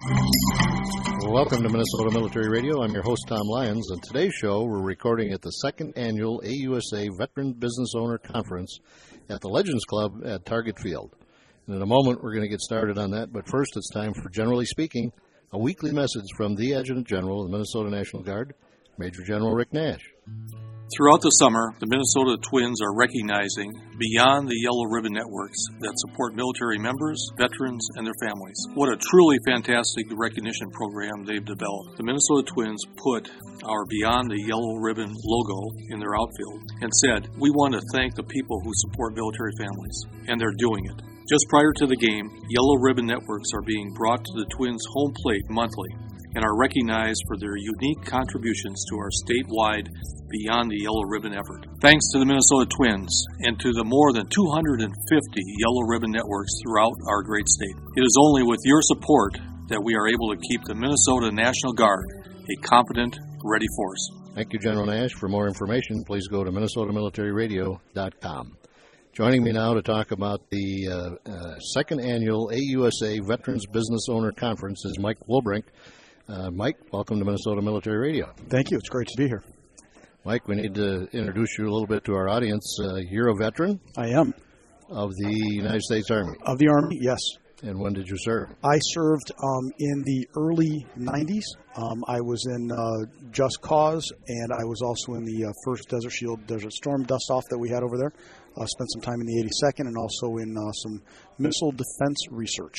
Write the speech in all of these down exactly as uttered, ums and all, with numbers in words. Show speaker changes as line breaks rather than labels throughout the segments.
Welcome to Minnesota Military Radio. I'm your host, Tom Lyons. On today's show, we're recording at the second annual A U S A Veteran Business Owner Conference at the Legends Club at Target Field. And in a moment, we're going to get started on that. But first, it's time for Generally Speaking, a weekly message from the Adjutant General of the Minnesota National Guard, Major General Rick Nash.
Throughout the summer, the Minnesota Twins are recognizing beyond the Yellow Ribbon networks that support military members, veterans, and their families. What a truly fantastic recognition program they've developed. The Minnesota Twins put our Beyond the Yellow Ribbon logo in their outfield and said, "We want to thank the people who support military families," and they're doing it. Just prior to the game, Yellow Ribbon networks are being brought to the Twins' home plate monthly and are recognized for their unique contributions to our statewide Beyond the Yellow Ribbon effort. Thanks to the Minnesota Twins and to the more than two hundred fifty Yellow Ribbon networks throughout our great state. It is only with your support that we are able to keep the Minnesota National Guard a competent, ready force.
Thank you, General Nash. For more information, please go to minnesota military radio dot com. Joining me now to talk about the uh, uh, second annual A U S A Veterans Business Owner Conference is Mike Woolbrink. Uh, Mike, welcome to Minnesota Military Radio.
Thank you. It's great to be here.
Mike, we need to introduce you a little bit to our audience. Uh, you're a veteran?
I am.
Of the United States Army?
Of the Army, yes.
And when did you serve?
I served um, in the early nineties. Um, I was in uh, Just Cause, and I was also in the uh, first Desert Shield, Desert Storm dust-off that we had over there. I uh, spent some time in the eighty-second and also in uh, some missile defense research.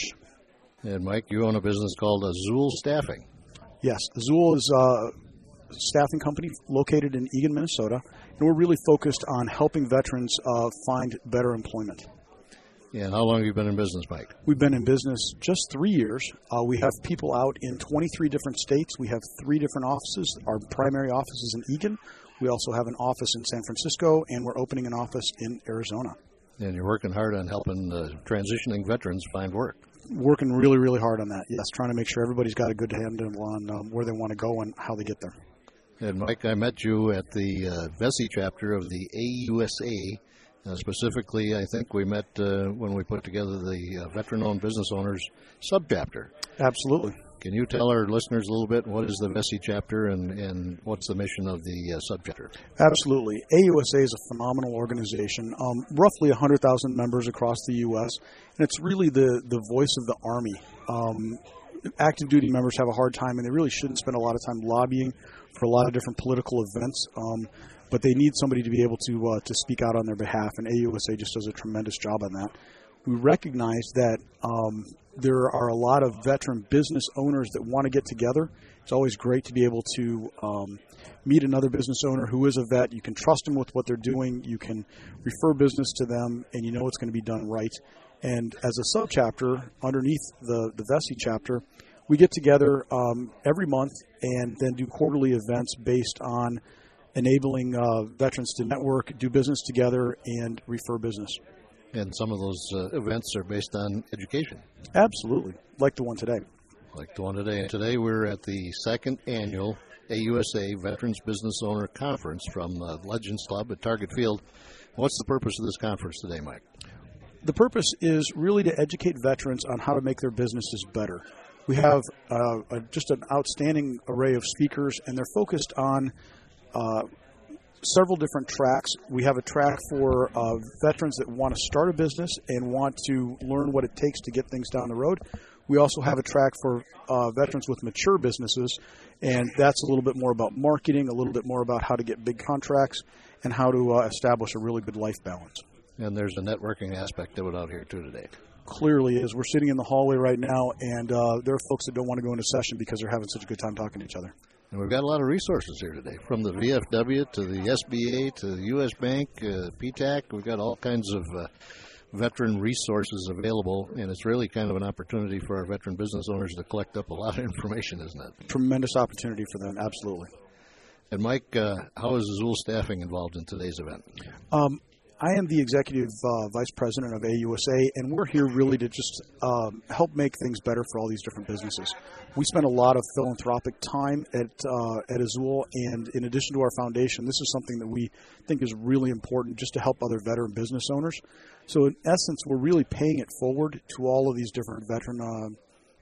And Mike, you own a business called Azul Staffing.
Yes, Azul is a staffing company located in Eagan, Minnesota, and we're really focused on helping veterans uh, find better employment.
And how long have you been in business, Mike?
We've been in business just three years. Uh, we have people out in twenty-three different states. We have three different offices. Our primary office is in Eagan. We also have an office in San Francisco, and we're opening an office in Arizona.
And you're working hard on helping uh, transitioning veterans find work.
Working really, really hard on that, yes. Trying to make sure everybody's got a good handle on um, where they want to go and how they get there.
And Mike, I met you at the uh, Vesey chapter of the A U S A. Uh, specifically, I think we met uh, when we put together the uh, Veteran-Owned Business Owners subchapter.
Absolutely.
Can you tell our listeners a little bit what is the Vesey chapter and, and what's the mission of the uh, subchapter?
Absolutely. A U S A is a phenomenal organization, um, roughly one hundred thousand members across the U S, and it's really the, the voice of the Army. Um, active duty members have a hard time, and they really shouldn't spend a lot of time lobbying for a lot of different political events, um, but they need somebody to be able to uh, to speak out on their behalf, and A U S A just does a tremendous job on that. We recognize that um, there are a lot of veteran business owners that want to get together. It's always great to be able to um, meet another business owner who is a vet. You can trust them with what they're doing. You can refer business to them, and you know it's going to be done right. And as a subchapter underneath the, the Vesey chapter, we get together um, every month and then do quarterly events based on enabling uh, veterans to network, do business together, and refer business.
And some of those uh, events are based on education.
Absolutely, like the one today.
Like the one today. And today we're at the second annual A U S A Veterans Business Owner Conference from uh, Legends Club at Target Field. What's the purpose of this conference today, Mike?
The purpose is really to educate veterans on how to make their businesses better. We have uh, a, just an outstanding array of speakers, and they're focused on uh, several different tracks. We have a track for uh, veterans that want to start a business and want to learn what it takes to get things down the road. We also have a track for uh, veterans with mature businesses, and that's a little bit more about marketing, a little bit more about how to get big contracts, and how to uh, establish a really good life balance.
And there's a networking aspect of it out here, too, today.
Clearly is. We're sitting in the hallway right now, and uh, there are folks that don't want to go into session because they're having such a good time talking to each other.
And we've got a lot of resources here today, from the V F W to the S B A to the U S Bank, uh, P TAC. We've got all kinds of uh, veteran resources available, and it's really kind of an opportunity for our veteran business owners to collect up a lot of information, isn't it?
Tremendous opportunity for them, absolutely.
And Mike, uh, how is Azul Staffing involved in today's event?
Um, I am the executive uh, vice president of A U S A, and we're here really to just um, help make things better for all these different businesses. We spend a lot of philanthropic time at uh, at Azul, and in addition to our foundation, this is something that we think is really important just to help other veteran business owners. So in essence, we're really paying it forward to all of these different veteran uh,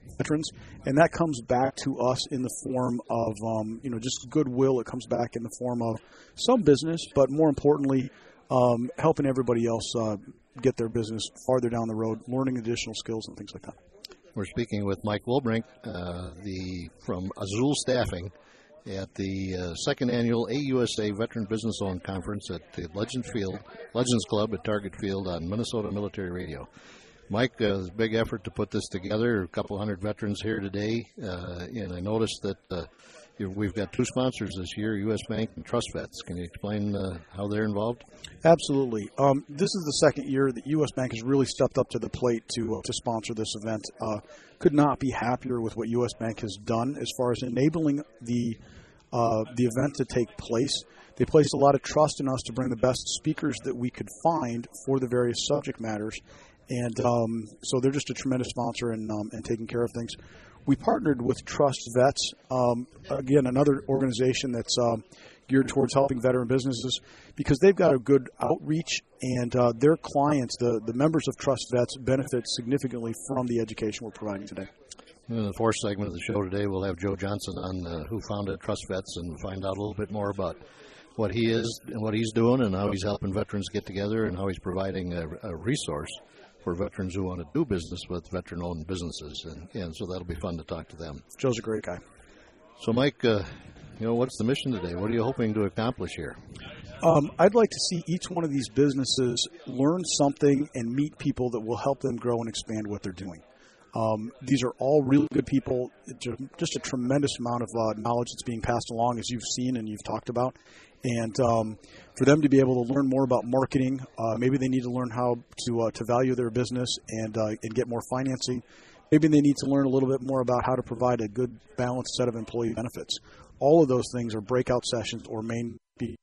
veterans, and that comes back to us in the form of, um, you know, just goodwill. It comes back in the form of some business, but more importantly, um, helping everybody else uh, get their business farther down the road, learning additional skills and things like that.
We're speaking with Mike Wolbrink, uh, the from Azul Staffing, at the uh, second annual A U S A Veteran Business Owned Conference at the Legend Field, Legends Club at Target Field on Minnesota Military Radio. Mike, uh, it's a big effort to put this together. A couple hundred veterans here today, uh, and I noticed that uh, we've got two sponsors this year, U S Bank and Trust Vets. Can you explain uh, how they're involved?
Absolutely. Um, this is the second year that U S Bank has really stepped up to the plate to uh, to sponsor this event. Uh, could not be happier with what U S Bank has done as far as enabling the uh, the event to take place. They placed a lot of trust in us to bring the best speakers that we could find for the various subject matters. And um, so they're just a tremendous sponsor and um, and taking care of things. We partnered with Trust Vets, um, again, another organization that's uh, geared towards helping veteran businesses because they've got a good outreach, and uh, their clients, the, the members of Trust Vets, benefit significantly from the education we're providing today.
In the fourth segment of the show today, we'll have Joe Johnson on, uh, who founded Trust Vets, and find out a little bit more about what he is and what he's doing and how he's helping veterans get together and how he's providing a, a resource for veterans who want to do business with veteran-owned businesses, and, and so that'll be fun to talk to them.
Joe's a great guy.
So, Mike, uh, you know, what's the mission today? What are you hoping to accomplish here?
Um, I'd like to see each one of these businesses learn something and meet people that will help them grow and expand what they're doing. Um, these are all really good people. It's just a tremendous amount of uh, knowledge that's being passed along, as you've seen and you've talked about. And um, for them to be able to learn more about marketing, uh, maybe they need to learn how to uh, to value their business and uh, and get more financing. Maybe they need to learn a little bit more about how to provide a good balanced set of employee benefits. All of those things are breakout sessions or main.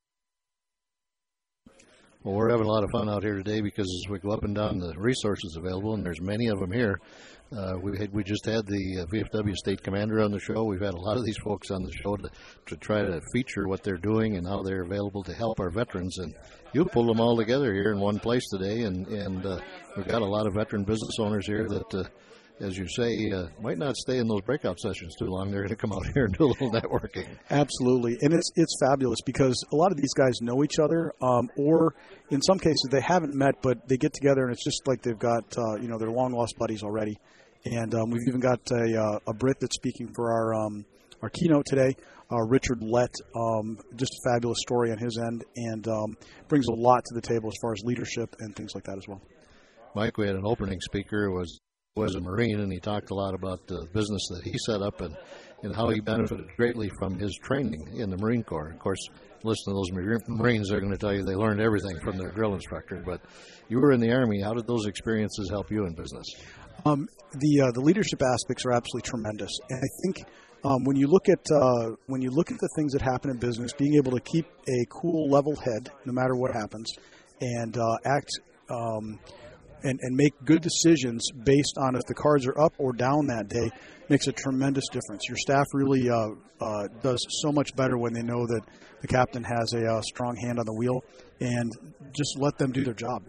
Well, we're having a lot of fun out here today because as we go up and down the resources available, and there's many of them here. Uh, we had, we just had the uh, V F W State Commander on the show. We've had a lot of these folks on the show to, to try to feature what they're doing and how they're available to help our veterans. And you pulled them all together here in one place today, and, and uh, we've got a lot of veteran business owners here that, uh, as you say, uh, might not stay in those breakout sessions too long. They're going to come out here and do a little networking.
Absolutely. And it's it's fabulous because a lot of these guys know each other, um, or in some cases they haven't met, but they get together and it's just like they've got, uh, you know, they're long-lost buddies already. And um, we've even got a, uh, a Brit that's speaking for our um, our keynote today, uh, Richard Lett. Um, just a fabulous story on his end, and um, brings a lot to the table as far as leadership and things like that as well.
Mike, we had an opening speaker who was was a Marine, and he talked a lot about the business that he set up and, and how he benefited greatly from his training in the Marine Corps. Of course, listen to those Marines, they're going to tell you they learned everything from their drill instructor. But you were in the Army. How did those experiences help you in business?
Um, the uh, the leadership aspects are absolutely tremendous, and I think um, when you look at uh, when you look at the things that happen in business, being able to keep a cool, level head no matter what happens, and uh, act um, and and make good decisions based on if the cards are up or down that day makes a tremendous difference. Your staff really uh, uh, does so much better when they know that the captain has a uh, strong hand on the wheel, and just let them do their job.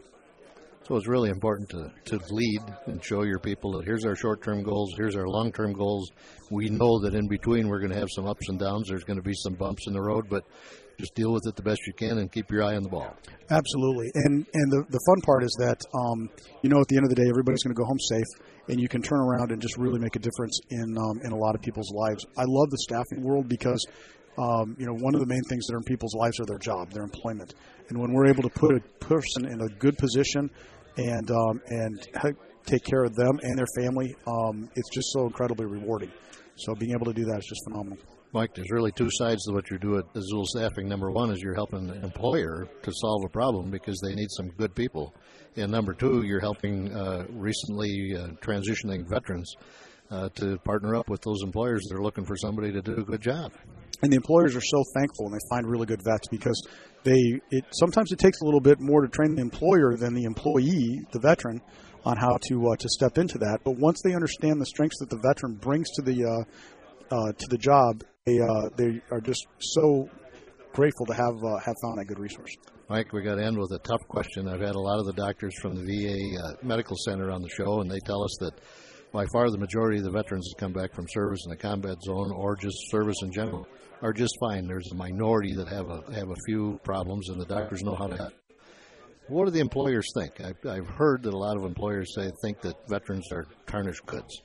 So it's really important to, to lead and show your people that here's our short-term goals, here's our long-term goals. We know that in between we're going to have some ups and downs. There's going to be some bumps in the road, but just deal with it the best you can and keep your eye on the ball.
Absolutely. And and the, the fun part is that, um, you know, at the end of the day, everybody's going to go home safe, and you can turn around and just really make a difference in um, in a lot of people's lives. I love the staffing world because, um, you know, one of the main things that are in people's lives are their job, their employment. And when we're able to put a person in a good position and um, and take care of them and their family, um, it's just so incredibly rewarding. So being able to do that is just phenomenal.
Mike, there's really two sides to what you do at Azul Staffing. Number one is you're helping the employer to solve a problem because they need some good people. And number two, you're helping uh, recently uh, transitioning veterans uh, to partner up with those employers that are looking for somebody to do a good job.
And the employers are so thankful when they find really good vets because they it sometimes it takes a little bit more to train the employer than the employee, the veteran, on how to uh, to step into that. But once they understand the strengths that the veteran brings to the uh, uh, to the job, they uh, they are just so grateful to have uh, have found that good resource.
Mike, we got to end with a tough question. I've had a lot of the doctors from the V A uh, Medical Center on the show, and they tell us that by far the majority of the veterans that come back from service in the combat zone or just service in general are just fine. There's a minority that have a have a few problems, and the doctors know how to help. What do the employers think? I've, I've heard that a lot of employers say think that veterans are tarnished goods.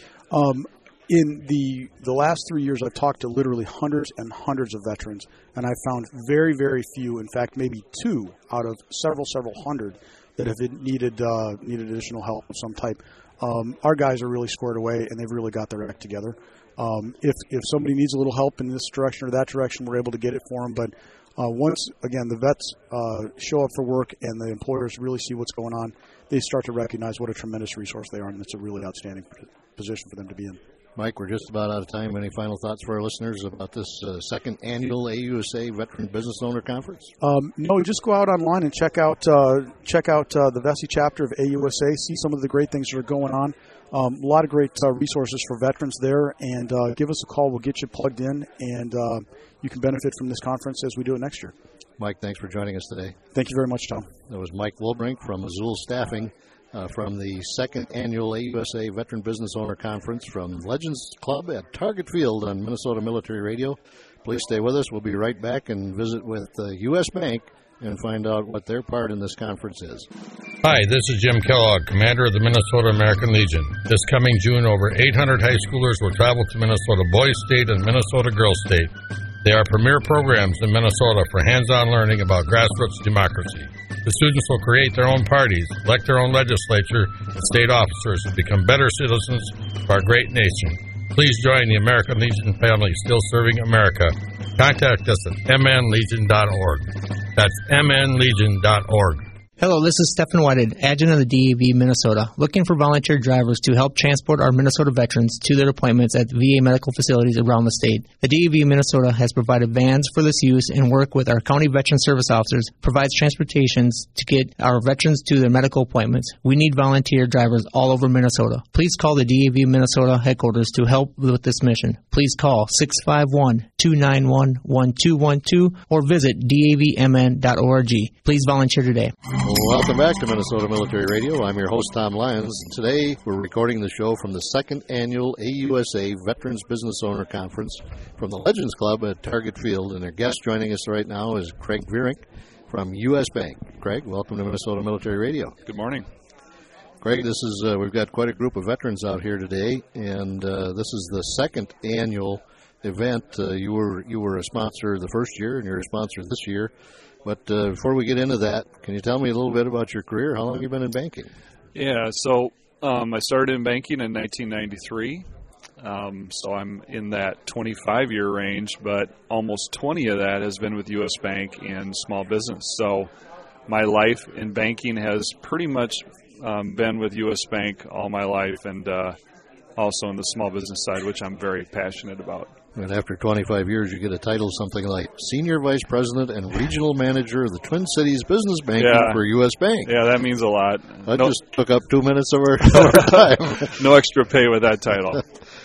Um, in the the last three years, I've talked to literally hundreds and hundreds of veterans, and I've found very, very few, in fact, maybe two out of several, several hundred that have needed uh, needed additional help of some type. Um, our guys are really squared away, and they've really got their act together. Um, if if somebody needs a little help in this direction or that direction, we're able to get it for them. But uh, once, again, the vets uh, show up for work and the employers really see what's going on, they start to recognize what a tremendous resource they are, and it's a really outstanding position for them to be in.
Mike, we're just about out of time. Any final thoughts for our listeners about this uh, second annual A U S A Veteran Business Owner Conference?
Um, no, just go out online and check out uh, check out uh, the Vesey chapter of A U S A. See some of the great things that are going on. Um, a lot of great uh, resources for veterans there, and uh, give us a call. We'll get you plugged in, and uh, you can benefit from this conference as we do it next year.
Mike, thanks for joining us today.
Thank you very much, Tom.
That was Mike Wilbrink from Azul Staffing uh, from the second annual A U S A Veteran Business Owner Conference from Legends Club at Target Field on Minnesota Military Radio. Please stay with us. We'll be right back and visit with uh, U S Bank and find out what their part in this conference is.
Hi, this is Jim Kellogg, commander of the Minnesota American Legion. This coming June, over eight hundred high schoolers will travel to Minnesota Boys State and Minnesota Girls State. They are premier programs in Minnesota for hands-on learning about grassroots democracy. The students will create their own parties, elect their own legislature and state officers, and become better citizens of our great nation. Please join the American Legion family still serving America. Contact us at m n legion dot org. That's m n legion dot org.
Hello, this is Stephen Whited, adjutant of the D A V Minnesota, looking for volunteer drivers to help transport our Minnesota veterans to their appointments at V A medical facilities around the state. The D A V Minnesota has provided vans for this use and work with our county veteran service officers, provides transportations to get our veterans to their medical appointments. We need volunteer drivers all over Minnesota. Please call the D A V Minnesota headquarters to help with this mission. Please call six five one, two nine one, one two one two or visit d a v m n dot org. Please volunteer today.
Well, welcome back to Minnesota Military Radio. I'm your host, Tom Lyons. Today, we're recording the show from the second annual A U S A Veterans Business Owner Conference from the Legends Club at Target Field. And our guest joining us right now is Craig Vierink from U S Bank. Craig, welcome to Minnesota Military Radio.
Good morning.
Craig, this is uh, we've got quite a group of veterans out here today, and uh, this is the second annual event. Uh, you were you were a sponsor the first year, and you're a sponsor this year. But uh, before we get into that, can you tell me a little bit about your career? How long have you been in banking?
Yeah, so um, I started in banking in nineteen ninety-three. Um, so I'm in that twenty-five-year range, but almost twenty of that has been with U S Bank and small business. So my life in banking has pretty much um, been with U S Bank all my life, and uh, also in the small business side, which I'm very passionate about.
And after twenty-five years, you get a title something like Senior Vice President and Regional Manager of the Twin Cities Business Banking
yeah.
for U S Bank.
Yeah, that means a lot.
That
no,
just took up two minutes of our, of our time.
No extra pay with that title.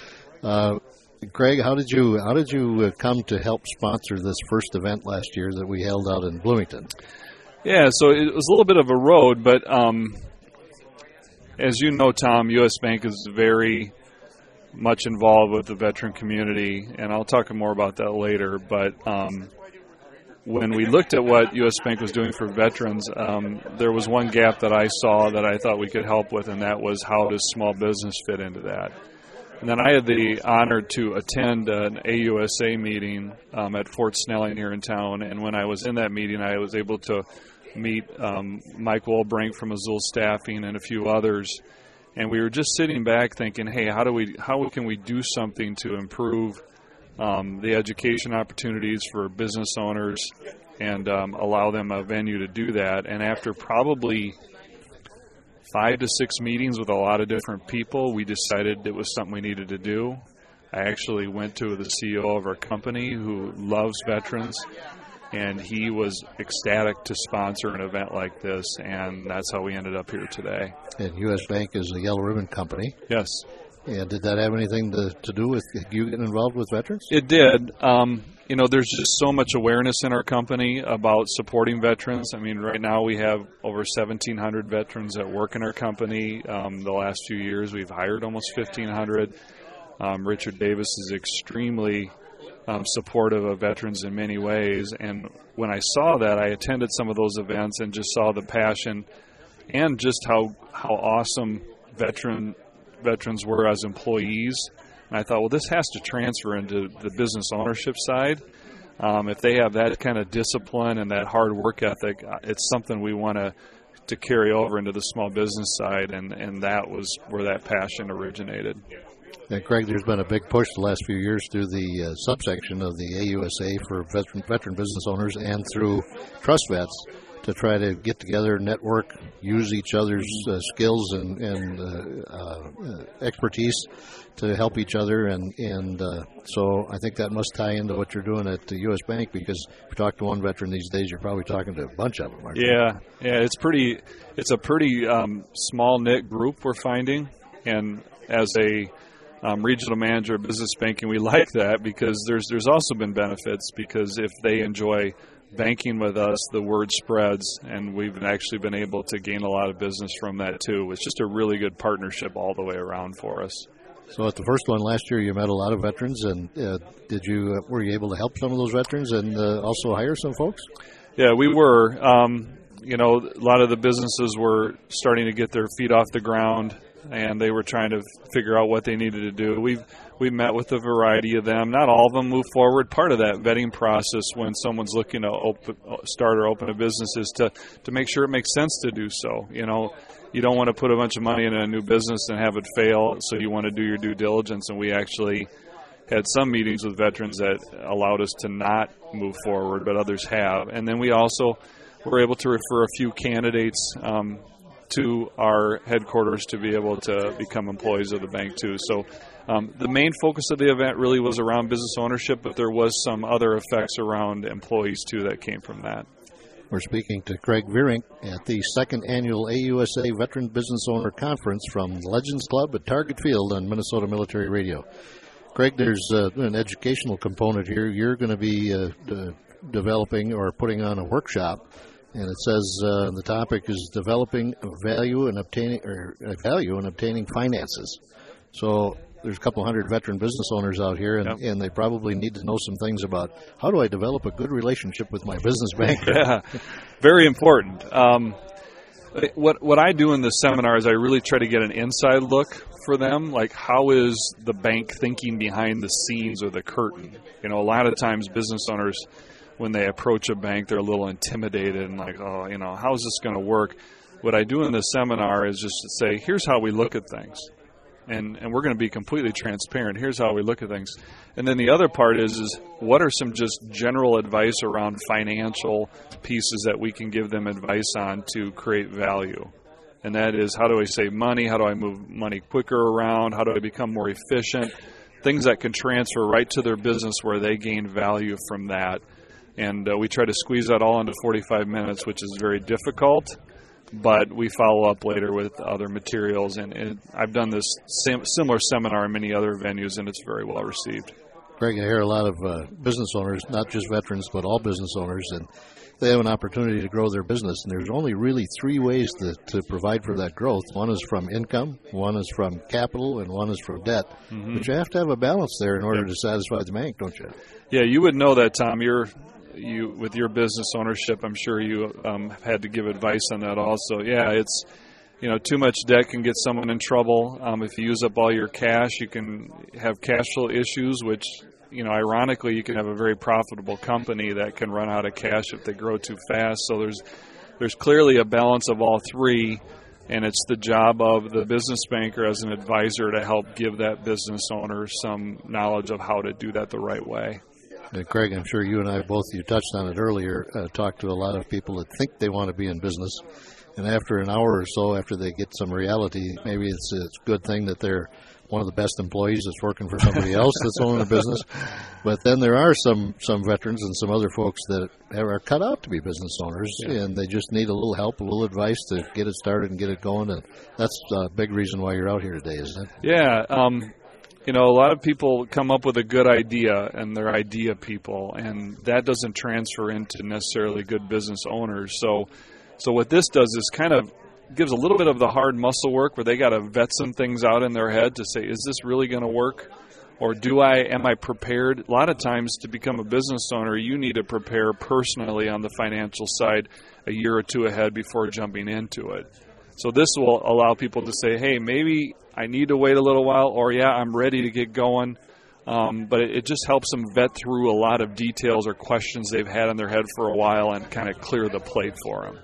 Uh, Craig, how did you how did you uh, come to help sponsor this first event last year that we held out in Bloomington?
Yeah, so it was a little bit of a road, but um, as you know, Tom, U S Bank is very much involved with the veteran community, and I'll talk more about that later. But um, when we looked at what U S Bank was doing for veterans, um, there was one gap that I saw that I thought we could help with, and that was how does small business fit into that? And then I had the honor to attend an A U S A meeting um, at Fort Snelling here in town, and when I was in that meeting, I was able to meet um, Mike Wilbrink from Azul Staffing and a few others. And we were just sitting back thinking, hey, how do we, how can we do something to improve um, the education opportunities for business owners and um, allow them a venue to do that? And after probably five to six meetings with a lot of different people, we decided it was something we needed to do. I actually went to the C E O of our company who loves veterans, and he was ecstatic to sponsor an event like this, and that's how we ended up here today.
And U S Bank is a Yellow Ribbon company.
Yes.
And did that have anything to, to do with you getting involved with veterans?
It did. Um, you know, there's just so much awareness in our company about supporting veterans. I mean, right now we have over seventeen hundred veterans that work in our company. Um, the last few years we've hired almost fifteen hundred. Um, Richard Davis is extremely um, supportive of veterans in many ways. And when I saw that, I attended some of those events and just saw the passion and just how how awesome veteran veterans were as employees. And I thought, well, this has to transfer into the business ownership side. Um, if they have that kind of discipline and that hard work ethic, it's something we want to to carry over into the small business side, and, and that was where that passion originated.
And Craig, there's been a big push the last few years through the uh, subsection of the A U S A for veteran, veteran business owners and through Trust Vets to try to get together, network, use each other's uh, skills and, and uh, uh, expertise to help each other. And, and uh, so I think that must tie into what you're doing at the U S Bank, because if you talk to one veteran these days, you're probably talking to a bunch of them. Aren't you?
Yeah, yeah, it's pretty. It's a pretty um, small knit group we're finding, and as a um, regional manager of business banking, we like that because there's there's also been benefits, because if they enjoy banking with us, the word spreads, and we've actually been able to gain a lot of business from that too. It's just a really good partnership all the way around for us.
So at the first one last year, you met a lot of veterans, and uh, did you uh, were you able to help some of those veterans and uh, also hire some folks?
Yeah, we were. Um, you know, a lot of the businesses were starting to get their feet off the ground, and they were trying to figure out what they needed to do. We've we met with a variety of them. Not all of them move forward. Part of that vetting process when someone's looking to open, start or open a business is to, to make sure it makes sense to do so. You know, you don't want to put a bunch of money in a new business and have it fail, so you want to do your due diligence. And we actually had some meetings with veterans that allowed us to not move forward, but others have. And then we also were able to refer a few candidates um, to our headquarters to be able to become employees of the bank too. So um, the main focus of the event really was around business ownership, but there was some other effects around employees too that came from that.
We're speaking to Craig Vierink at the second annual A U S A Veteran Business Owner Conference from Legends Club at Target Field on Minnesota Military Radio. Craig, there's uh, an educational component here. You're going to be uh, de- developing or putting on a workshop, and it says uh, the topic is developing value and obtaining or uh, value and obtaining finances. So there's a couple hundred veteran business owners out here, and, yep. and they probably need to know some things about how do I develop a good relationship with my business banker.
Yeah, very important. Um, what what I do in the seminar is I really try to get an inside look for them, like how is the bank thinking behind the scenes or the curtain. You know, a lot of times business owners, when they approach a bank, they're a little intimidated and like, oh, you know, how is this going to work? What I do in the seminar is just to say, here's how we look at things. And and we're going to be completely transparent. Here's how we look at things. And then the other part is, is what are some just general advice around financial pieces that we can give them advice on to create value. And that is, how do I save money? How do I move money quicker around? How do I become more efficient? Things that can transfer right to their business where they gain value from that. And uh, we try to squeeze that all into forty-five minutes, which is very difficult. But we follow up later with other materials, and, and I've done this sim- similar seminar in many other venues, and it's very well received.
Greg, I hear a lot of uh, business owners, not just veterans, but all business owners, and they have an opportunity to grow their business, and there's only really three ways to, to provide for that growth. One is from income, one is from capital, and one is from debt. Mm-hmm. But you have to have a balance there in order yeah. to satisfy the bank, don't you?
Yeah, you would know that, Tom. You're You with your business ownership, I'm sure you um, had to give advice on that also. Yeah, it's, you know, too much debt can get someone in trouble. Um, if you use up all your cash, you can have cash flow issues, which, you know, ironically, you can have a very profitable company that can run out of cash if they grow too fast. So there's there's clearly a balance of all three, and it's the job of the business banker as an advisor to help give that business owner some knowledge of how to do that the right way.
Uh, Craig, I'm sure you and I both, you touched on it earlier, uh, talked to a lot of people that think they want to be in business, and after an hour or so, after they get some reality, maybe it's, it's a good thing that they're one of the best employees that's working for somebody else that's owning a business. But then there are some, some veterans and some other folks that are cut out to be business owners, yeah. and they just need a little help, a little advice to get it started and get it going. And that's a big reason why you're out here today, isn't it?
Yeah. Um, you know, a lot of people come up with a good idea, and they're idea people, and that doesn't transfer into necessarily good business owners. So, so what this does is kind of gives a little bit of the hard muscle work where they got to vet some things out in their head to say, is this really going to work? Or do I, am I prepared? A lot of times to become a business owner, you need to prepare personally on the financial side a year or two ahead before jumping into it. So this will allow people to say, hey, maybe I need to wait a little while, or yeah, I'm ready to get going. Um, but it, it just helps them vet through a lot of details or questions they've had in their head for a while and kind of clear the plate for them.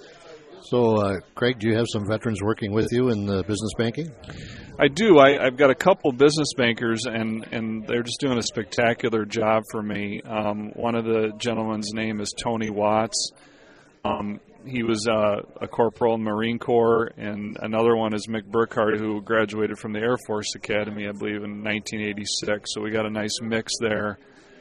So, uh, Craig, do you have some veterans working with you in uh, business banking?
I do. I, I've got a couple business bankers, and, and they're just doing a spectacular job for me. Um, one of the gentlemen's name is Tony Watts. Um, he was uh, a corporal in the Marine Corps, and another one is Mick Burkhardt, who graduated from the Air Force Academy, I believe, in nineteen eighty-six. So we got a nice mix there,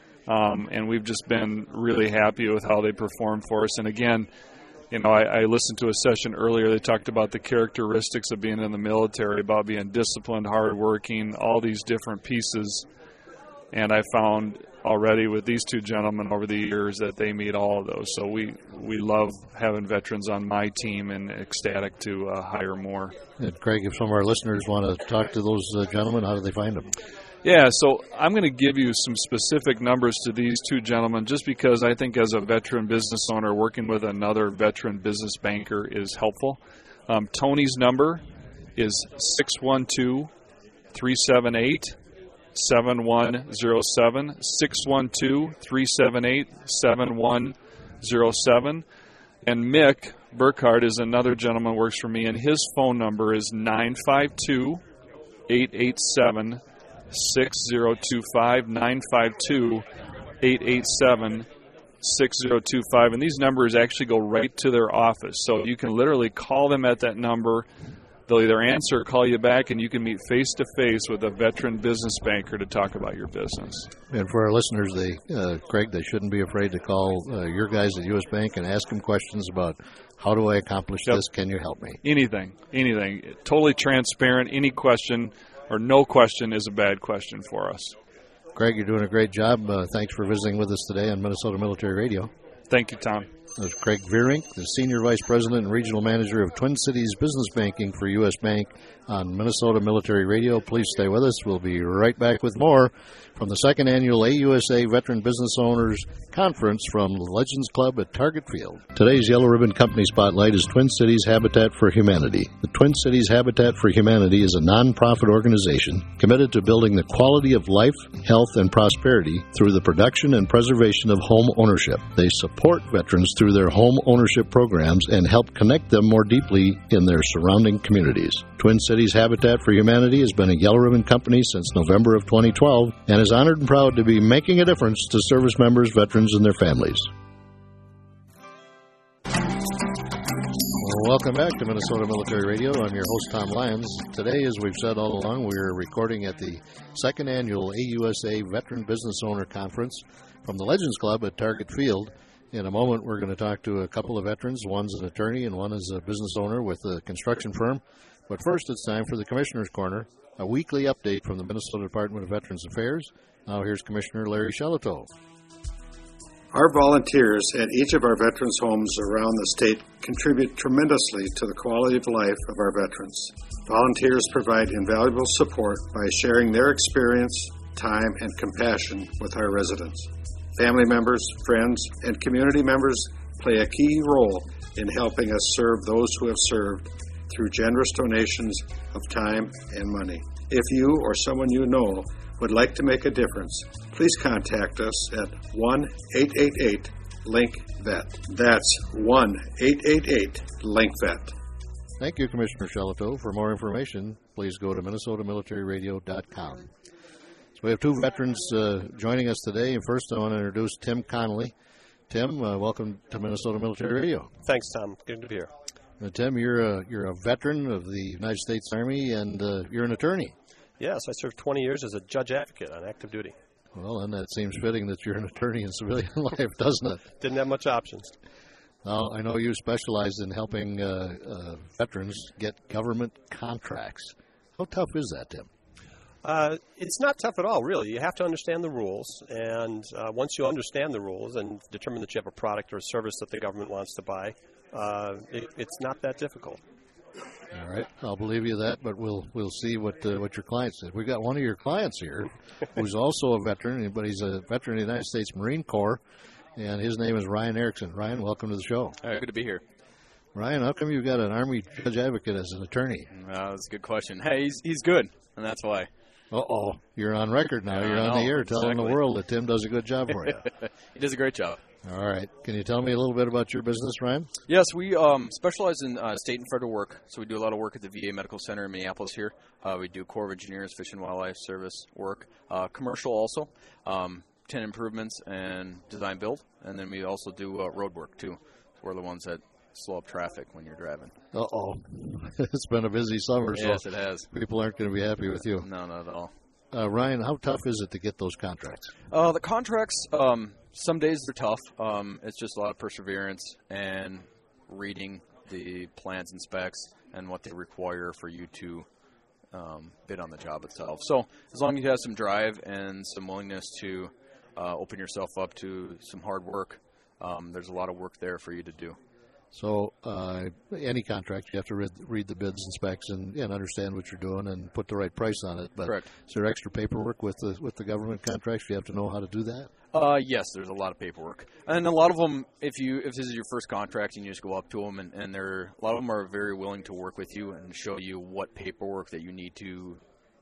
um, and we've just been really happy with how they perform for us. And again, You know, I, I listened to a session earlier. They talked about the characteristics of being in the military, about being disciplined, hardworking, all these different pieces. And I found already with these two gentlemen over the years that they meet all of those. So we, we love having veterans on my team and ecstatic to uh, hire more.
And Craig, if some of our listeners want to talk to those uh, gentlemen, how do they find them?
Yeah, so I'm going to give you some specific numbers to these two gentlemen just because I think as a veteran business owner, working with another veteran business banker is helpful. Um, Tony's number is six one two, three seven eight, seven one zero seven, six one two, three seven eight, seven one zero seven. And Mick Burkhardt is another gentleman who works for me, and his phone number is nine five two, eight eight seven, six zero two five, nine five two, eight eight seven, six zero two five. And these numbers actually go right to their office. So you can literally call them at that number. They'll either answer or call you back, and you can meet face-to-face with a veteran business banker to talk about your business.
And for our listeners, they, uh, Craig, they shouldn't be afraid to call uh, your guys at U S Bank and ask them questions about how do I accomplish
yep.
this? Can you help me?
Anything, anything. Totally transparent. Any question or no question is a bad question for us.
Craig, you're doing a great job. Uh, thanks for visiting with us today on Minnesota Military Radio.
Thank you, Tom.
There's Craig Vierink, the Senior Vice President and Regional Manager of Twin Cities Business Banking for U S Bank on Minnesota Military Radio. Please stay with us. We'll be right back with more from the second annual A U S A Veteran Business Owners Conference from the Legends Club at Target Field. Today's Yellow Ribbon Company Spotlight is Twin Cities Habitat for Humanity. The Twin Cities Habitat for Humanity is a nonprofit organization committed to building the quality of life, health, and prosperity through the production and preservation of home ownership. They support veterans through their home ownership programs and help connect them more deeply in their surrounding communities. Twin Cities Habitat for Humanity has been a Yellow Ribbon Company since November of twenty twelve and is honored and proud to be making a difference to service members, veterans, and their families. Well, welcome back to Minnesota Military Radio. I'm your host, Tom Lyons. Today, as we've said all along, we're recording at the second annual A U S A Veteran Business Owner Conference from the Legends Club at Target Field. In a moment, we're going to talk to a couple of veterans. One's an attorney and one is a business owner with a construction firm. But first, it's time for the Commissioner's Corner, a weekly update from the Minnesota Department of Veterans Affairs. Now here's Commissioner Larry Shelitow.
Our volunteers at each of our veterans' homes around the state contribute tremendously to the quality of life of our veterans. Volunteers provide invaluable support by sharing their experience, time, and compassion with our residents. Family members, friends, and community members play a key role in helping us serve those who have served through generous donations of time and money. If you or someone you know would like to make a difference, please contact us at one eight eight eight link vet. That's one eight eight eight link vet.
Thank you, Commissioner Shelitow. For more information, please go to minnesota military radio dot com. So we have two veterans uh, joining us today. And first, I want to introduce Tim Connolly. Tim, uh, welcome to Minnesota Military Radio.
Thanks, Tom. Good to be here.
Uh, Tim, you're a, you're a veteran of the United States Army, and uh, you're an attorney.
Yes, I served twenty years as a judge advocate on active duty.
Well, then that seems fitting that you're an attorney in civilian life, doesn't it?
Didn't have much options.
Now, I know you specialize in helping uh, uh, veterans get government contracts. How tough is that, Tim?
Uh, it's not tough at all, really. You have to understand the rules, and uh, once you understand the rules and determine that you have a product or a service that the government wants to buy, uh, it, it's not that difficult.
All right, I'll believe you that, but we'll we'll see what uh, what your client says. We've got one of your clients here who's also a veteran, but he's a veteran of the United States Marine Corps, and his name is Ryan Erickson. Ryan, welcome to the show.
All right, good to be here.
Ryan, how come you've got an Army judge advocate as an attorney?
Uh, that's a good question. Hey, he's he's good, and that's why.
Uh-oh, you're on record now. You're on the air telling
exactly.
the world that Tim does a good job for you.
He does a great job.
All right. Can you tell me a little bit about your business, Ryan?
Yes, we um, specialize in uh, state and federal work. So we do a lot of work at the V A Medical Center in Minneapolis here. Uh, we do Corps of Engineers, Fish and Wildlife Service work, uh, commercial also, um, tenant improvements and design build. And then we also do uh, road work, too. So we're the ones that slow up traffic when you're driving.
Uh-oh. It's been a busy summer, so
yes, it has.
People aren't going to be happy with you.
No, not at all.
Uh, Ryan, how tough is it to get those contracts?
Uh, the contracts, um, some days they're tough. Um, it's just a lot of perseverance and reading the plans and specs and what they require for you to um, bid on the job itself. So as long as you have some drive and some willingness to uh, open yourself up to some hard work, um, there's a lot of work there for you to do.
So uh, any contract, you have to read, read the bids and specs and, and understand what you're doing and put the right price on it. But
Correct.
Is there extra paperwork with the with the government contracts? You have to know how to do that?
Uh, yes, there's a lot of paperwork. And a lot of them, if you if this is your first contract and you just go up to them, and, and they're, a lot of them are very willing to work with you and show you what paperwork that you need to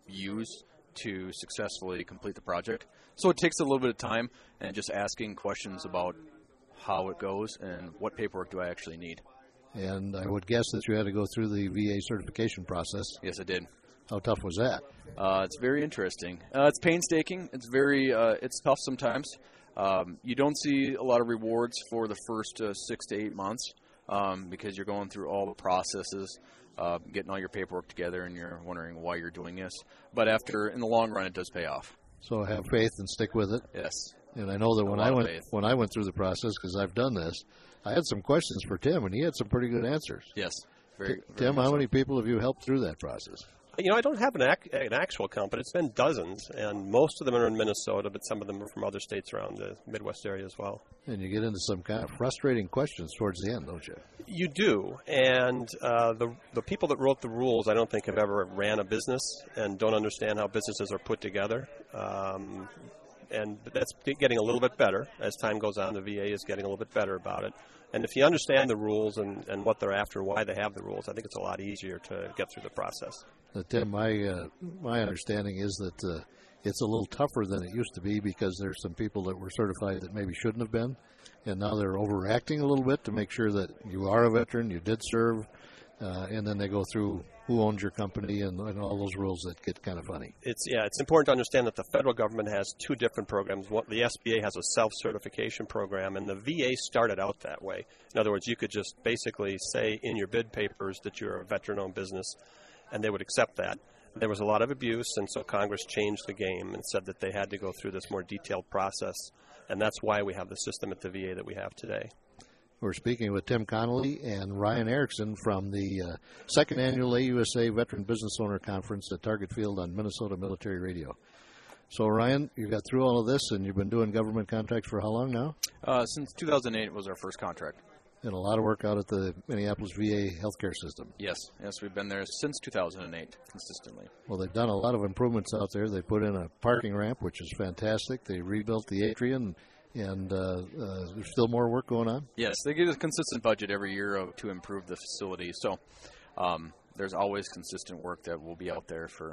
use to successfully complete the project. So it takes a little bit of time and just asking questions about how it goes and what paperwork do I actually need.
And I would guess that you had to go through the V A certification process.
Yes, I did.
How tough was that?
Uh, it's very interesting. Uh, it's painstaking. It's very, uh, it's tough sometimes. Um, you don't see a lot of rewards for the first uh, six to eight months um, because you're going through all the processes, uh, getting all your paperwork together, and you're wondering why you're doing this. But after, in the long run, it does pay off.
So have faith and stick with it.
Yes.
And I know that when I went when I went through the process, because I've done this, I had some questions for Tim, and he had some pretty good answers.
Yes. Very, very
Tim, how many people have you helped through that process?
You know, I don't have an, ac- an actual count, but it's been dozens, and most of them are in Minnesota, but some of them are from other states around the Midwest area as well.
And you get into some kind of frustrating questions towards the end, don't you?
You do, and uh, the the people that wrote the rules, I don't think have ever ran a business and don't understand how businesses are put together. Um, and that's getting a little bit better as time goes on. The V A is getting a little bit better about it. And if you understand the rules and, and what they're after, why they have the rules, I think it's a lot easier to get through the process.
Uh, Tim, my uh, my understanding is that uh, it's a little tougher than it used to be because there's some people that were certified that maybe shouldn't have been, and now they're overacting a little bit to make sure that you are a veteran, you did serve, uh, and then they go through who owns your company and, and all those rules that get kind of funny.
It's yeah, it's important to understand that the federal government has two different programs. One, the S B A has a self-certification program, and the V A started out that way. In other words, you could just basically say in your bid papers that you're a veteran-owned business, and they would accept that. There was a lot of abuse, and so Congress changed the game and said that they had to go through this more detailed process, and that's why we have the system at the V A that we have today.
We're speaking with Tim Connolly and Ryan Erickson from the uh, second annual A U S A Veteran Business Owner Conference at Target Field on Minnesota Military Radio. So, Ryan, you got through all of this, and you've been doing government contracts for how long now?
Uh, since two thousand eight was our first contract.
And a lot of work out at the Minneapolis V A healthcare system.
Yes, yes, we've been there since two thousand eight, consistently.
Well, they've done a lot of improvements out there. They put in a parking ramp, which is fantastic. They rebuilt the atrium, and uh, uh, there's still more work going on?
Yes, they get a consistent budget every year to improve the facility. So um, there's always consistent work that will be out there for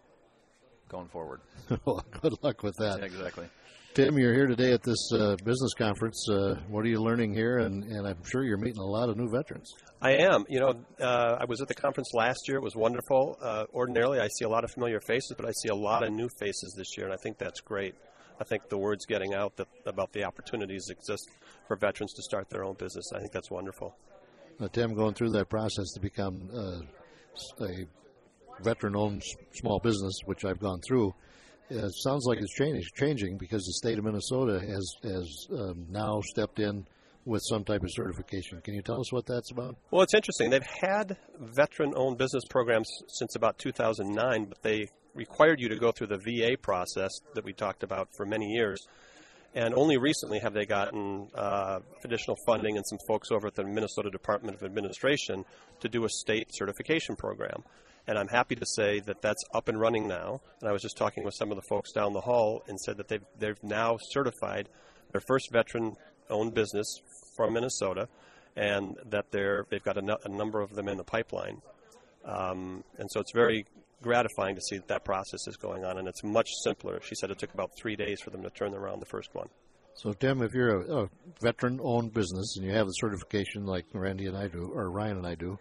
going forward.
Well, good luck with that.
Yeah, exactly.
Tim, you're here today at this uh, business conference. Uh, what are you learning here? And, and I'm sure you're meeting a lot of new veterans.
I am. You know, uh, I was at the conference last year. It was wonderful. Uh, ordinarily, I see a lot of familiar faces, but I see a lot of new faces this year, and I think that's great. I think the word's getting out that, about the opportunities that exist for veterans to start their own business. I think that's wonderful.
Now, Tim, going through that process to become uh, a veteran-owned small business, which I've gone through, it sounds like it's changing, changing because the state of Minnesota has, has um, now stepped in with some type of certification. Can you tell us what that's about?
Well, it's interesting. They've had veteran-owned business programs since about two thousand nine, but they required you to go through the V A process that we talked about for many years. And only recently have they gotten uh, additional funding and some folks over at the Minnesota Department of Administration to do a state certification program. And I'm happy to say that that's up and running now. And I was just talking with some of the folks down the hall and said that they've, they've now certified their first veteran-owned business from Minnesota, and that they're, they've got a, no, a number of them in the pipeline. Um, and so it's very gratifying to see that that process is going on, and it's much simpler. She said it took about three days for them to turn around the first one.
So, Tim, if you're a, a veteran-owned business and you have the certification like Randy and I do, or Ryan and I do,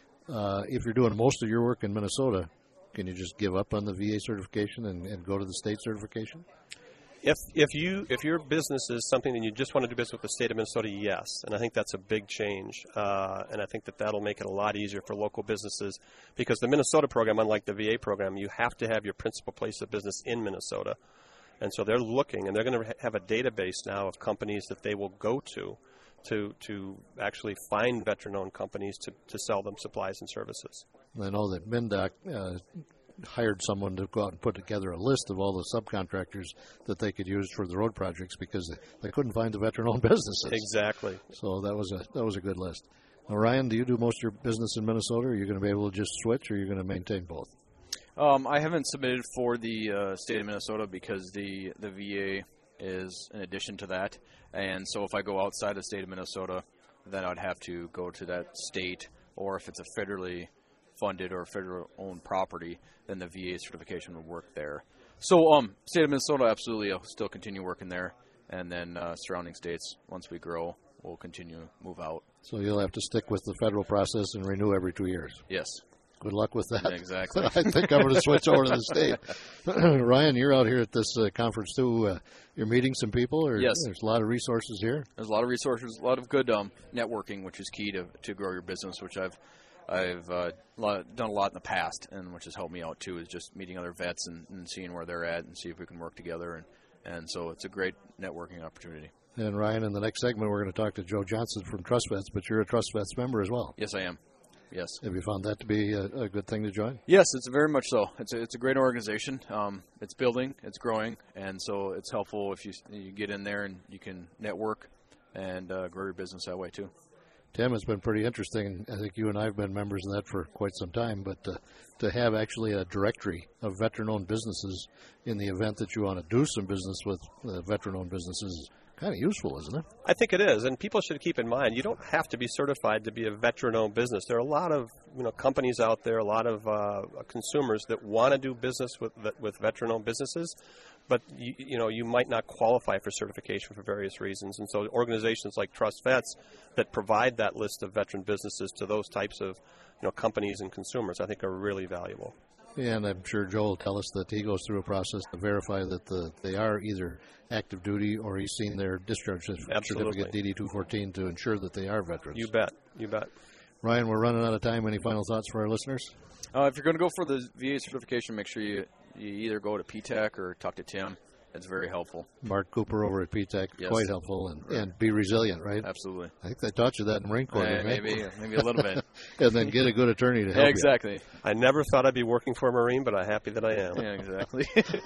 uh, if you're doing most of your work in Minnesota, can you just give up on the V A certification and, and go to the state certification?
If if you if your business is something and you just want to do business with the state of Minnesota, yes, and I think that's a big change, uh, and I think that that'll make it a lot easier for local businesses, because the Minnesota program, unlike the V A program, you have to have your principal place of business in Minnesota, and so they're looking, and they're going to have a database now of companies that they will go to to to actually find veteran-owned companies to, to sell them supplies and services.
I know that MnDOT uh, hired someone to go out and put together a list of all the subcontractors that they could use for the road projects because they couldn't find the veteran-owned businesses.
Exactly.
So that was a that was a good list. Now, Ryan, do you do most of your business in Minnesota? Or are you going to be able to just switch, or are you going to maintain both?
Um, I haven't submitted for the uh, state of Minnesota because the, the V A is in addition to that. And so if I go outside the state of Minnesota, then I'd have to go to that state, or if it's a federally funded or federal-owned property, then the V A certification would work there. So, um, state of Minnesota, absolutely, I'll still continue working there, and then uh, surrounding states, once we grow, we'll continue to move out.
So you'll have to stick with the federal process and renew every two years.
Yes.
Good luck with that.
Exactly.
I think I'm going to switch over to the state. Ryan, you're out here at this uh, conference too. Uh, you're meeting some people, or
yes.
There's a lot of resources here.
There's a lot of resources, a lot of good um, networking, which is key to to grow your business, which I've I've uh, done a lot in the past, and which has helped me out too, is just meeting other vets and, and seeing where they're at and see if we can work together. And, and so it's a great networking opportunity. And
Ryan, in the next segment, we're going to talk to Joe Johnson from Trust Vets, but you're a Trust Vets member as well.
Yes, I am. Yes.
Have you found that to be a, a good thing to join?
Yes, it's very much so. It's a, it's a great organization. Um, it's building, it's growing, and so it's helpful if you you get in there and you can network and uh, grow your business that way too.
Tim, it's been pretty interesting. I think you and I have been members of that for quite some time, but uh, to have actually a directory of veteran-owned businesses in the event that you want to do some business with uh, veteran-owned businesses is kind of useful, isn't it?
I think it is, and people should keep in mind, you don't have to be certified to be a veteran-owned business. There are a lot of you know companies out there, a lot of uh, consumers that want to do business with with veteran-owned businesses, but you, you know you might not qualify for certification for various reasons. And so organizations like Trust Vets that provide that list of veteran businesses to those types of you know companies and consumers, I think are really valuable.
And I'm sure Joe will tell us that he goes through a process to verify that the, they are either active duty or he's seen their discharge certificate D D two fourteen to ensure that they are veterans.
You bet. You bet.
Ryan, we're running out of time. Any final thoughts for our listeners?
Uh, if you're going to go for the V A certification, make sure you, you either go to P TAC or talk to Tim. It's very helpful.
Mark Cooper over at P TAC,
yes.
Quite helpful, and,
right.
and be resilient, right?
Absolutely.
I think they taught you that in Marine Corps,
uh,
didn't they?
Maybe, maybe a little bit.
And then get a good attorney to help
yeah, exactly.
you.
I never thought I'd be working for a Marine, but I'm happy that I am.
Yeah, exactly.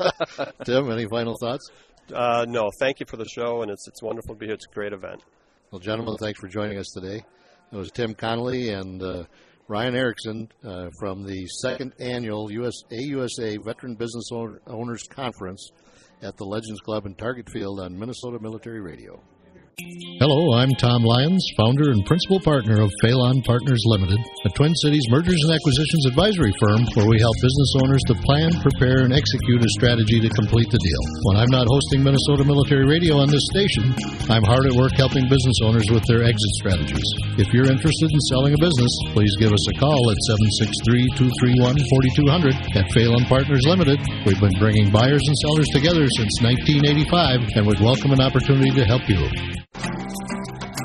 Tim, any final thoughts?
Uh, no, thank you for the show, and it's it's wonderful to be here. It's a great event.
Well, gentlemen, thanks for joining us today. It was Tim Connolly and uh, Ryan Erickson uh, from the second annual U S A U S A Veteran Business Owners Conference at the Legends Club in Target Field on Minnesota Military Radio. Hello, I'm Tom Lyons, founder and principal partner of Phelan Partners Limited, a Twin Cities mergers and acquisitions advisory firm where we help business owners to plan, prepare, and execute a strategy to complete the deal. When I'm not hosting Minnesota Military Radio on this station, I'm hard at work helping business owners with their exit strategies. If you're interested in selling a business, please give us a call at seven six three, two three one, four two zero zero. At Phelan Partners Limited, we've been bringing buyers and sellers together since nineteen eighty-five and would welcome an opportunity to help you.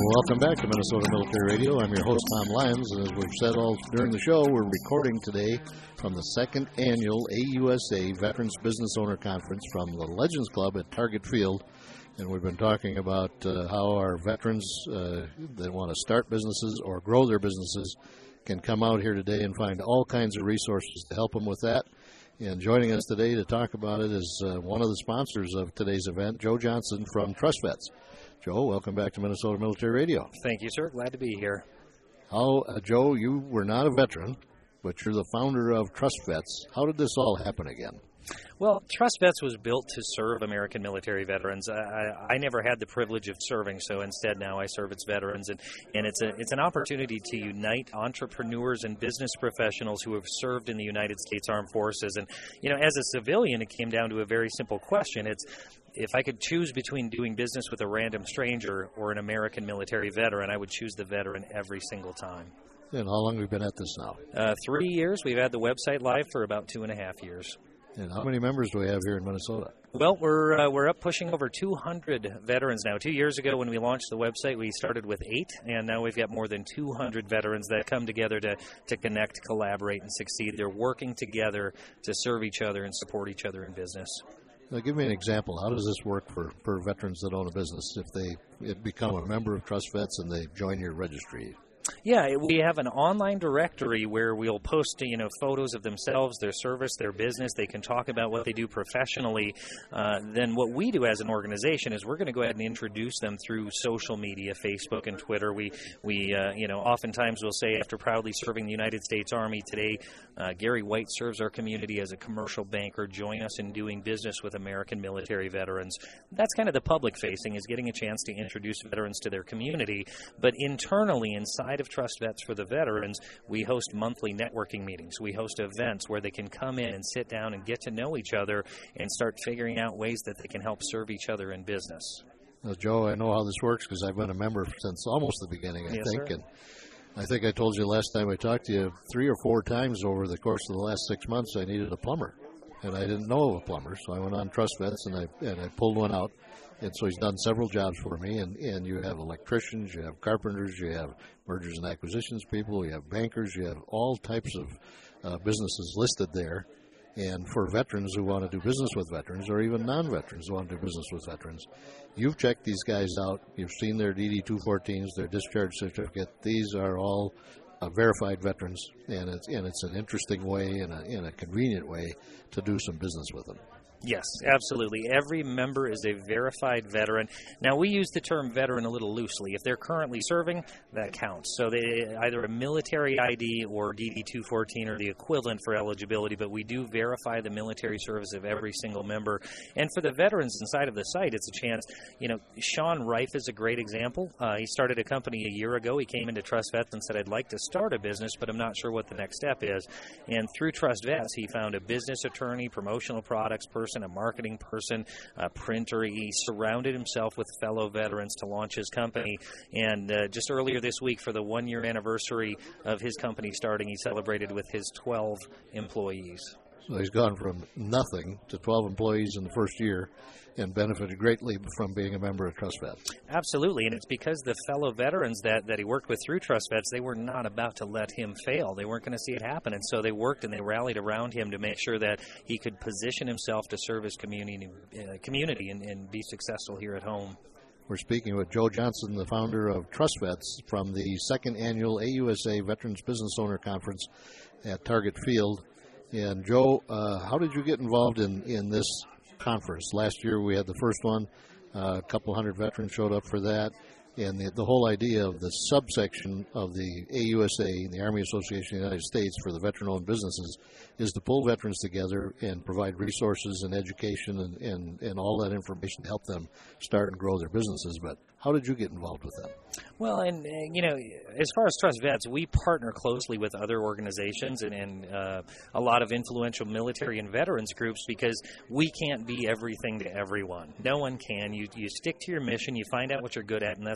Welcome back to Minnesota Military Radio. I'm your host, Tom Lyons, and as we've said all during the show, we're recording today from the second annual A U S A Veterans Business Owner Conference from the Legends Club at Target Field. And we've been talking about uh, how our veterans uh, that want to start businesses or grow their businesses can come out here today and find all kinds of resources to help them with that. And joining us today to talk about it is uh, one of the sponsors of today's event, Joe Johnson from Trust Vets. Joe, welcome back to Minnesota Military Radio.
Thank you, sir. Glad to be here.
How, uh, Joe, you were not a veteran, but you're the founder of Trust Vets. How did this all happen again?
Well, Trust Vets was built to serve American military veterans. I, I, I never had the privilege of serving, so instead now I serve its veterans, and, and it's a it's an opportunity to unite entrepreneurs and business professionals who have served in the United States Armed Forces. And, you know, as a civilian, it came down to a very simple question. It's, if I could choose between doing business with a random stranger or an American military veteran, I would choose the veteran every single time.
And how long have you been at this now?
Uh, three years. We've had the website live for about two and a half years.
And how many members do we have here in Minnesota?
Well, we're uh, we're up pushing over two hundred veterans now. Two years ago when we launched the website, we started with eight, and now we've got more than two hundred veterans that come together to, to connect, collaborate, and succeed. They're working together to serve each other and support each other in business.
Now, give me an example. How does this work for, for veterans that own a business if they become a member of Trust Vets and they join your registry?
Yeah, we have an online directory where we'll post, you know, photos of themselves, their service, their business. They can talk about what they do professionally. Uh, then what we do as an organization is we're going to go ahead and introduce them through social media, Facebook and Twitter. We, we uh, you know, oftentimes we'll say after proudly serving the United States Army today, uh, Gary White serves our community as a commercial banker. Join us in doing business with American military veterans. That's kind of the public facing, is getting a chance to introduce veterans to their community. But internally, inside of Trust Vets for the veterans, we host monthly networking meetings. We host events where they can come in and sit down and get to know each other and start figuring out ways that they can help serve each other in business.
Now, Joe, I know how this works because I've been a member since almost the beginning, I
yes,
think.
Sir.
And I think I told you last time I talked to you, three or four times over the course of the last six months I needed a plumber. And I didn't know of a plumber, so I went on Trust Vets and I and I pulled one out. And so he's done several jobs for me. And, and you have electricians, you have carpenters, you have mergers and acquisitions people, you have bankers, you have all types of uh, businesses listed there. And for veterans who want to do business with veterans, or even non-veterans who want to do business with veterans, you've checked these guys out. You've seen their D D two fourteens, their discharge certificate. These are all uh, verified veterans, and it's and it's an interesting way and a, and a convenient way to do some business with them.
Yes, absolutely. Every member is a verified veteran. Now, we use the term veteran a little loosely. If they're currently serving, that counts. So they either a military I D or D D two fourteen or the equivalent for eligibility, but we do verify the military service of every single member. And for the veterans inside of the site, it's a chance. You know, Sean Reif is a great example. Uh, he started a company a year ago. He came into Trust Vets and said, I'd like to start a business, but I'm not sure what the next step is. And through Trust Vets, he found a business attorney, promotional products person, a marketing person, a printer. He surrounded himself with fellow veterans to launch his company. And uh, just earlier this week, for the one-year anniversary of his company starting, he celebrated with his twelve employees.
So he's gone from nothing to twelve employees in the first year and benefited greatly from being a member of Trust Vets.
Absolutely, and it's because the fellow veterans that, that he worked with through Trust Vets, they were not about to let him fail. They weren't going to see it happen, and so they worked and they rallied around him to make sure that he could position himself to serve his community, uh, community and, and be successful here at home.
We're speaking with Joe Johnson, the founder of Trust Vets, from the second annual A U S A Veterans Business Owner Conference at Target Field. And Joe, uh, how did you get involved in, in this conference? Last year we had the first one. Uh, a couple hundred veterans showed up for that. And the, the whole idea of the subsection of the A U S A, the Army Association of the United States, for the veteran-owned businesses is to pull veterans together and provide resources and education and, and, and all that information to help them start and grow their businesses. But how did you get involved with them?
Well, and, uh, you know, as far as Trust Vets, we partner closely with other organizations and, and uh, a lot of influential military and veterans groups because we can't be everything to everyone. No one can. You, you stick to your mission, you find out what you're good at, and that's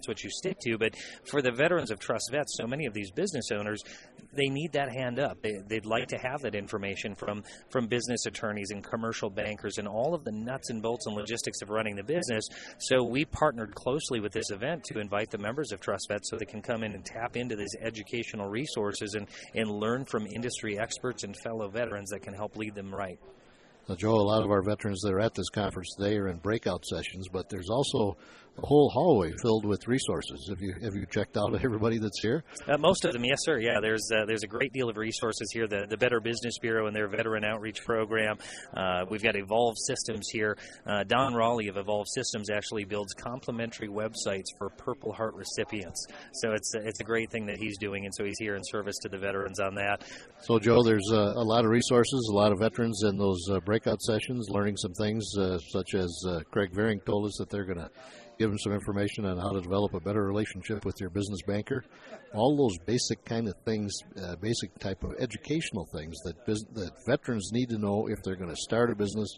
that's what you stick to. But for the veterans of Trust Vets, so many of these business owners, they need that hand up. They, they'd like to have that information from, from business attorneys and commercial bankers and all of the nuts and bolts and logistics of running the business. So we partnered closely with this event to invite the members of Trust Vets so they can come in and tap into these educational resources and, and learn from industry experts and fellow veterans that can help lead them right.
Now, Joe, a lot of our veterans that are at this conference today are in breakout sessions, but there's also a whole hallway filled with resources. Have you have you checked out everybody that's here?
Uh, most of them, yes, sir. Yeah, there's uh, there's a great deal of resources here. The the Better Business Bureau and their Veteran Outreach Program. Uh, we've got Evolve Systems here. Uh, Don Raleigh of Evolve Systems actually builds complimentary websites for Purple Heart recipients. So it's it's a great thing that he's doing, and so he's here in service to the veterans on that.
So, Joe, there's uh, a lot of resources, a lot of veterans in those uh, breakout sessions, learning some things, uh, such as uh, Craig Veering told us that they're going to give them some information on how to develop a better relationship with your business banker. All those basic kind of things, uh, basic type of educational things that bus- that veterans need to know if they're going to start a business,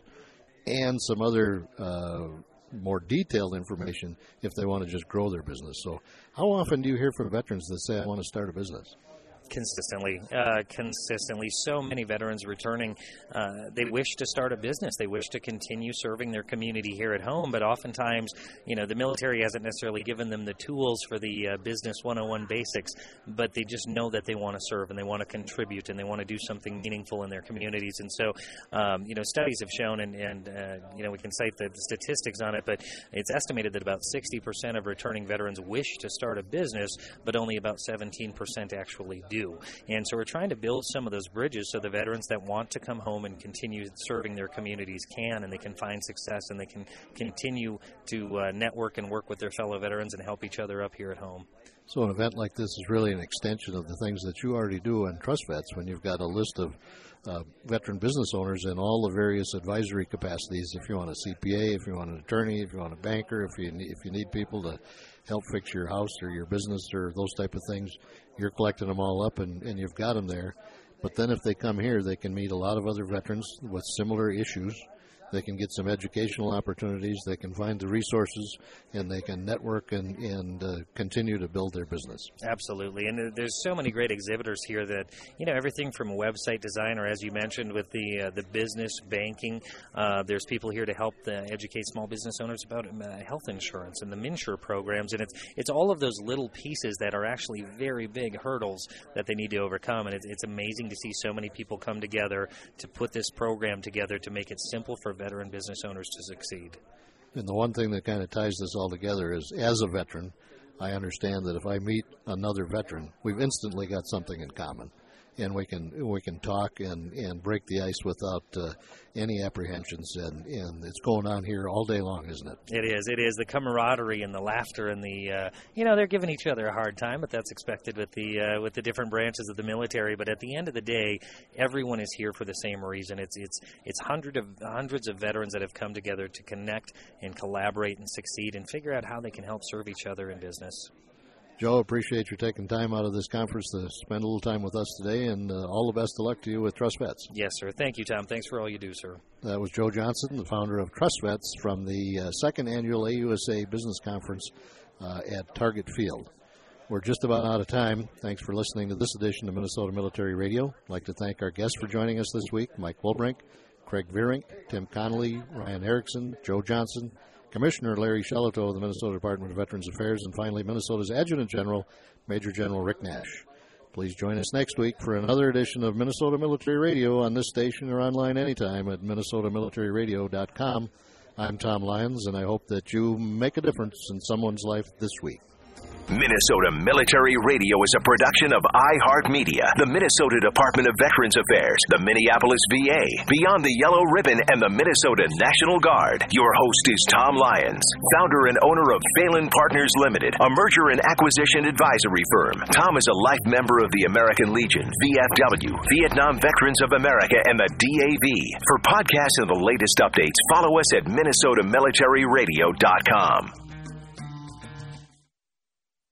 and some other uh, more detailed information if they want to just grow their business. So how often do you hear from veterans that say, I want to start a business?
Consistently, uh, consistently. So many veterans returning, uh, they wish to start a business. They wish to continue serving their community here at home, but oftentimes, you know, the military hasn't necessarily given them the tools for the uh, business one oh one basics, but they just know that they want to serve and they want to contribute and they want to do something meaningful in their communities. And so, um, you know, studies have shown, and, and uh, you know, we can cite the, the statistics on it, but it's estimated that about sixty percent of returning veterans wish to start a business, but only about seventeen percent actually do. And so we're trying to build some of those bridges so the veterans that want to come home and continue serving their communities can, and they can find success, and they can continue to uh, network and work with their fellow veterans and help each other up here at home.
So an event like this is really an extension of the things that you already do in Trust Vets, when you've got a list of uh, veteran business owners in all the various advisory capacities. If you want a C P A, if you want an attorney, if you want a banker, if you need, if you need people to help fix your house or your business or those type of things, you're collecting them all up and, and you've got them there. But then if they come here, they can meet a lot of other veterans with similar issues. They can get some educational opportunities. They can find the resources, and they can network and, and uh, continue to build their business.
Absolutely. And there's so many great exhibitors here that, you know, everything from website design, or as you mentioned with the uh, the business banking, uh, there's people here to help the, educate small business owners about uh, health insurance and the MNsure programs. And it's it's all of those little pieces that are actually very big hurdles that they need to overcome. And it's, it's amazing to see so many people come together to put this program together to make it simple for veteran business owners to succeed.
And the one thing that kind of ties this all together is, as a veteran, I understand that if I meet another veteran, we've instantly got something in common, and we can we can talk and, and break the ice without uh, any apprehensions, and, and it's going on here all day long, isn't it?
It is. It is. The camaraderie and the laughter and the, uh, you know, they're giving each other a hard time, but that's expected with the uh, with the different branches of the military. But at the end of the day, everyone is here for the same reason. It's it's it's hundred of hundreds of veterans that have come together to connect and collaborate and succeed and figure out how they can help serve each other in business.
Joe, appreciate you taking time out of this conference to spend a little time with us today, and uh, all the best of luck to you with Trust Vets.
Yes, sir. Thank you, Tom. Thanks for all you do, sir.
That was Joe Johnson, the founder of Trust Vets, from the uh, second annual A U S A Business Conference uh, at Target Field. We're just about out of time. Thanks for listening to this edition of Minnesota Military Radio. I'd like to thank our guests for joining us this week, Mike Wolbrink, Craig Veering, Tim Connolly, Ryan Erickson, Joe Johnson, Commissioner Larry Shellito of the Minnesota Department of Veterans Affairs, and finally Minnesota's Adjutant General, Major General Rick Nash. Please join us next week for another edition of Minnesota Military Radio on this station or online anytime at minnesota military radio dot com. I'm Tom Lyons, and I hope that you make a difference in someone's life this week.
Minnesota Military Radio is a production of iHeartMedia, the Minnesota Department of Veterans Affairs, the Minneapolis V A, Beyond the Yellow Ribbon, and the Minnesota National Guard. Your host is Tom Lyons, founder and owner of Phelan Partners Limited, a merger and acquisition advisory firm. Tom is a life member of the American Legion, V F W, Vietnam Veterans of America, and the D A V. For podcasts and the latest updates, follow us at minnesota military radio dot com.